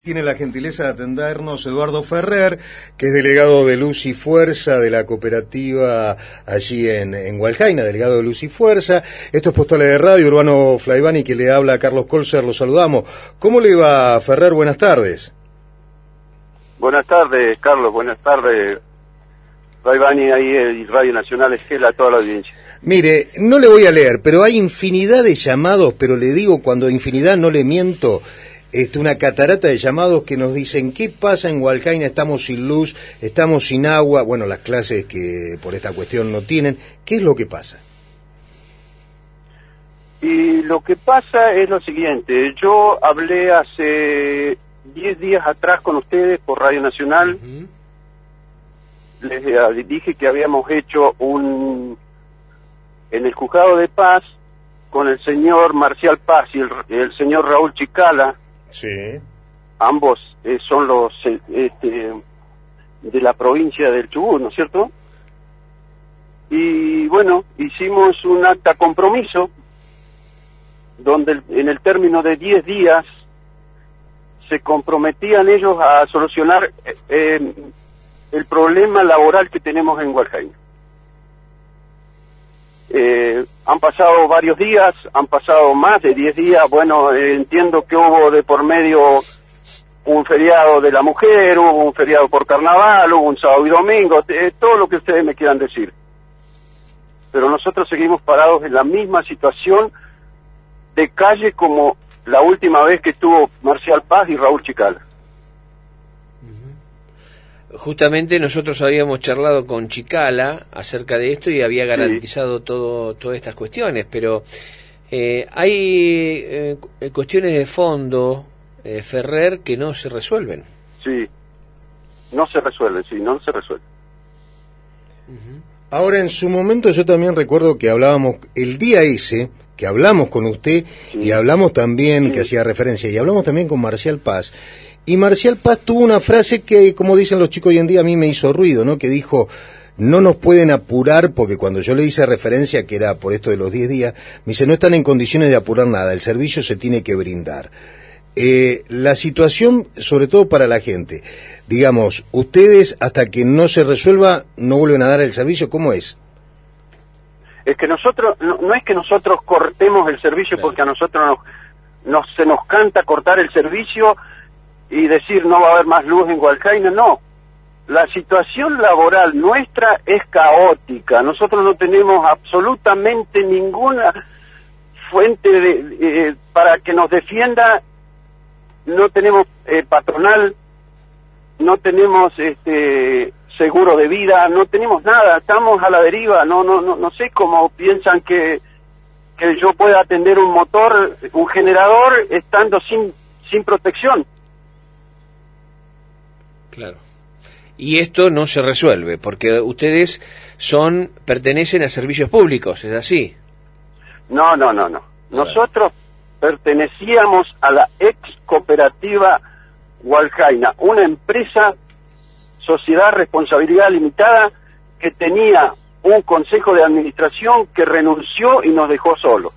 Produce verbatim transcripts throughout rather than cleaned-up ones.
Tiene la gentileza de atendernos Eduardo Ferrer, que es delegado de Luz y Fuerza de la cooperativa allí en, en Hualjaina, delegado de Luz y Fuerza. Esto es Postales de Radio, Urbano Flaivani, que le habla a Carlos Colser, lo saludamos. ¿Cómo le va, Ferrer? Buenas tardes. Buenas tardes, Carlos, buenas tardes. Flaivani ahí y Radio Nacional Esquela a toda la audiencia. Mire, no le voy a leer, pero hay infinidad de llamados, pero le digo, cuando infinidad no le miento, Este, una catarata de llamados que nos dicen ¿qué pasa en Hualjaina? Estamos sin luz, estamos sin agua, bueno, las clases que por esta cuestión no tienen. ¿Qué es lo que pasa? Y lo que pasa es lo siguiente, yo hablé hace diez días atrás con ustedes por Radio Nacional, uh-huh. Les dije que habíamos hecho un, en el Juzgado de Paz, con el señor Marcial Paz y el, el señor Raúl Chicala. Sí. Ambos eh, son los eh, este, de la provincia del Chubut, ¿no es cierto? Y bueno, hicimos un acta compromiso donde el, en el término de diez días se comprometían ellos a solucionar eh, eh, el problema laboral que tenemos en Hualjaina. Eh, han pasado varios días, han pasado más de diez días, bueno, eh, entiendo que hubo de por medio un feriado de la mujer, hubo un feriado por carnaval, hubo un sábado y domingo, eh, todo lo que ustedes me quieran decir. Pero nosotros seguimos parados en la misma situación de calle como la última vez que estuvo Marcial Paz y Raúl Chicala. Justamente nosotros habíamos charlado con Chicala acerca de esto y había garantizado sí. todo todas estas cuestiones, pero eh, hay eh, cuestiones de fondo, eh, Ferrer, que no se resuelven. Sí, no se resuelven, sí, no se resuelven. Uh-huh. Ahora, en su momento yo también recuerdo que hablábamos, el día ese, que hablamos con usted, sí. y hablamos también, sí. que hacía referencia, y hablamos también con Marcial Paz, y Marcial Paz tuvo una frase que, como dicen los chicos hoy en día, a mí me hizo ruido, ¿no? Que dijo, no nos pueden apurar, porque cuando yo le hice referencia, que era por esto de los diez días, me dice, no están en condiciones de apurar nada, el servicio se tiene que brindar. Eh, la situación, sobre todo para la gente, digamos, ustedes, hasta que no se resuelva, no vuelven a dar el servicio, ¿cómo es? Es que nosotros, no, no es que nosotros cortemos el servicio, claro. porque a nosotros nos, nos, se nos canta cortar el servicio y decir no va a haber más luz en Hualjaina, no. La situación laboral nuestra es caótica. Nosotros no tenemos absolutamente ninguna fuente de, eh, para que nos defienda. No tenemos eh, patronal, no tenemos este seguro de vida, no tenemos nada. Estamos a la deriva. No, no, no, no sé cómo piensan que que yo pueda atender un motor, un generador, estando sin sin protección. Claro. Y esto no se resuelve, porque ustedes son, pertenecen a servicios públicos, ¿es así? No, no, no, no. Nosotros pertenecíamos a la ex cooperativa Hualjaina, una empresa, sociedad responsabilidad limitada, que tenía un consejo de administración que renunció y nos dejó solos.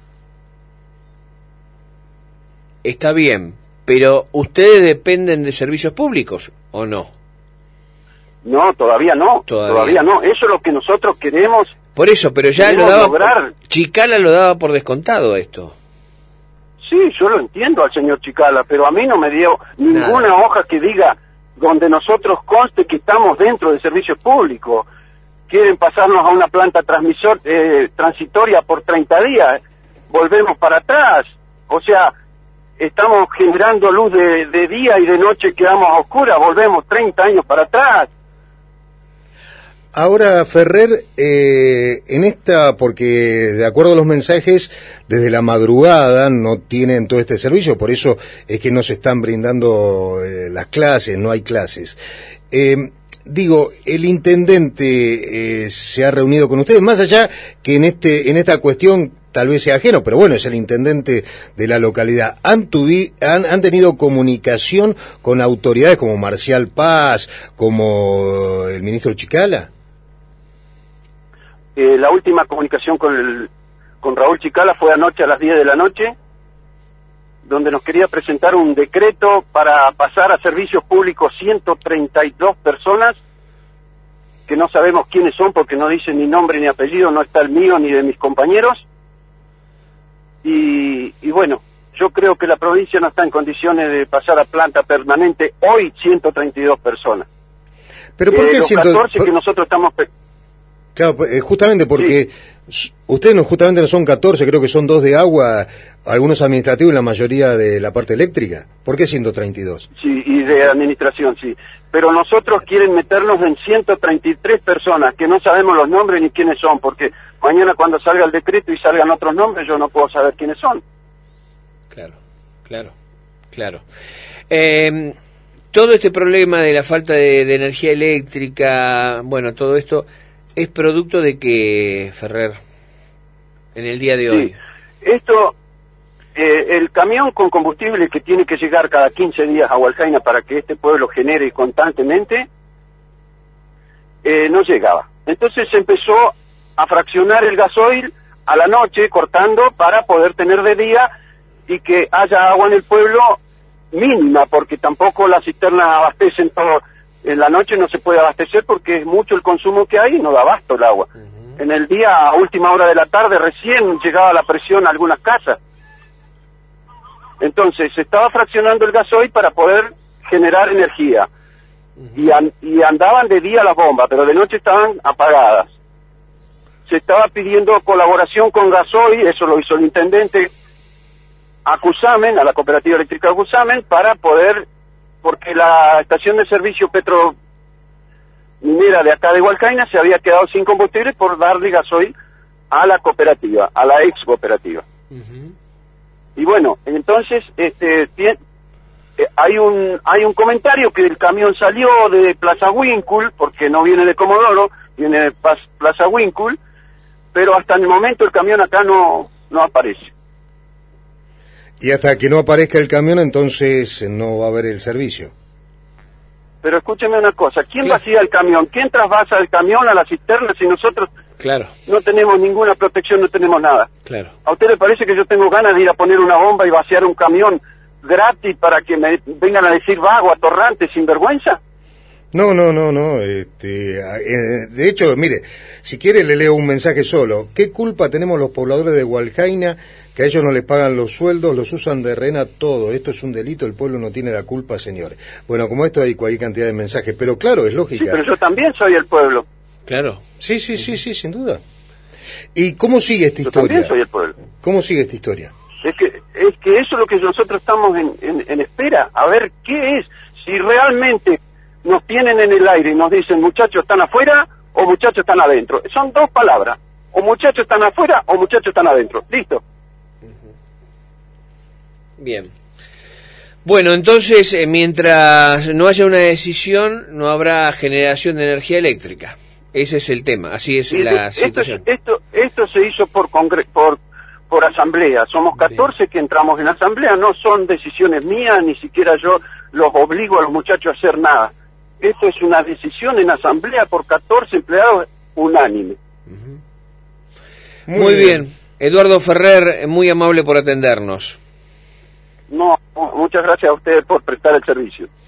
Está bien. Pero, ¿ustedes dependen de servicios públicos o no? No, todavía no, todavía, todavía no. Eso es lo que nosotros queremos. Por eso, pero ya lo daba, lograr. Chicala lo daba por descontado esto. Sí, yo lo entiendo al señor Chicala, pero a mí no me dio ninguna Nada. hoja que diga donde nosotros conste que estamos dentro de servicios públicos. Quieren pasarnos a una planta transmisor, eh, transitoria por treinta días, volvemos para atrás, o sea... Estamos generando luz de, de día y de noche quedamos a oscuras, volvemos treinta años para atrás. Ahora, Ferrer, eh, en esta, porque de acuerdo a los mensajes, desde la madrugada no tienen todo este servicio, por eso es que no se están brindando eh, las clases, no hay clases. Eh, digo, el intendente eh, se ha reunido con ustedes, más allá que en este en esta cuestión tal vez sea ajeno, pero bueno, es el intendente de la localidad. ¿Han, tuvi, han, han tenido comunicación con autoridades como Marcial Paz, como el ministro Chicala? Eh, la última comunicación con, el, con Raúl Chicala fue anoche a las diez de la noche, donde nos quería presentar un decreto para pasar a servicios públicos ciento treinta y dos personas, que no sabemos quiénes son porque no dicen ni nombre ni apellido, no está el mío ni de mis compañeros. Y, y bueno, yo creo que la provincia no está en condiciones de pasar a planta permanente hoy ciento treinta y dos personas. ¿Pero por qué eh, los ciento... catorce por... que nosotros estamos... Claro, justamente porque sí. Ustedes no, justamente no son catorce, creo que son dos de agua, algunos administrativos y la mayoría de la parte eléctrica. ¿Por qué ciento treinta y dos? Sí, y de administración, sí. Pero nosotros quieren meternos en ciento treinta y tres personas, que no sabemos los nombres ni quiénes son, porque mañana cuando salga el decreto y salgan otros nombres, yo no puedo saber quiénes son. Claro, claro, claro. Eh, todo este problema de la falta de, de energía eléctrica, bueno, todo esto, ¿es producto de qué, Ferrer, en el día de hoy? Sí. Esto... Eh, el camión con combustible que tiene que llegar cada quince días a Hualcaina para que este pueblo genere constantemente, eh, no llegaba. Entonces se empezó a fraccionar el gasoil a la noche, cortando para poder tener de día y que haya agua en el pueblo mínima, porque tampoco las cisternas abastecen todo. En la noche no se puede abastecer porque es mucho el consumo que hay y no da abasto el agua. Uh-huh. En el día, a última hora de la tarde, recién llegaba la presión a algunas casas. Entonces, se estaba fraccionando el gasoil para poder generar energía. Uh-huh. Y, an, y andaban de día las bombas, pero de noche estaban apagadas. Se estaba pidiendo colaboración con gasoil, eso lo hizo el intendente, a Cusamen, a la Cooperativa Eléctrica de Cusamen, para poder, porque la estación de servicio petrominera de acá de Hualcaina se había quedado sin combustible por darle gasoil a la cooperativa, a la ex cooperativa. Uh-huh. Y bueno, entonces este tiene, eh, hay un hay un comentario que el camión salió de Plaza Winkle, porque no viene de Comodoro, viene de Plaza Winkle, pero hasta el momento el camión acá no no aparece. Y hasta que no aparezca el camión, entonces no va a haber el servicio. Pero escúcheme una cosa, ¿quién claro. vacía el camión? ¿Quién trasvasa el camión a la cisterna si nosotros claro. no tenemos ninguna protección, no tenemos nada? Claro. ¿A usted le parece que yo tengo ganas de ir a poner una bomba y vaciar un camión gratis para que me vengan a decir vago, atorrante, sinvergüenza? No, no, no, no. Este, eh, de hecho, mire, si quiere le leo un mensaje solo. ¿Qué culpa tenemos los pobladores de Hualcaina que a ellos no les pagan los sueldos, los usan de rehén todo? Esto es un delito, el pueblo no tiene la culpa, señores. Bueno, como esto hay cualquier cantidad de mensajes, pero claro, es lógica. Sí, pero yo también soy el pueblo. Claro. Sí, sí, sí, sí, sin duda. ¿Y cómo sigue esta yo historia? También soy el pueblo. ¿Cómo sigue esta historia? Es que es que eso es lo que nosotros estamos en, en, en espera, a ver qué es, si realmente nos tienen en el aire y nos dicen muchachos están afuera o muchachos están adentro. Son dos palabras, o muchachos están afuera o muchachos están adentro. Listo. Bien. Bueno, entonces, eh, mientras no haya una decisión, no habrá generación de energía eléctrica. Ese es el tema, así es y la esto, situación. Esto, esto se hizo por congre por por asamblea. Somos catorce Bien. Que entramos en asamblea, no son decisiones mías, ni siquiera yo los obligo a los muchachos a hacer nada. Esto es una decisión en asamblea por catorce empleados unánime. Uh-huh. Muy, Muy bien. bien. Eduardo Ferrer, muy amable por atendernos. No, muchas gracias a ustedes por prestar el servicio.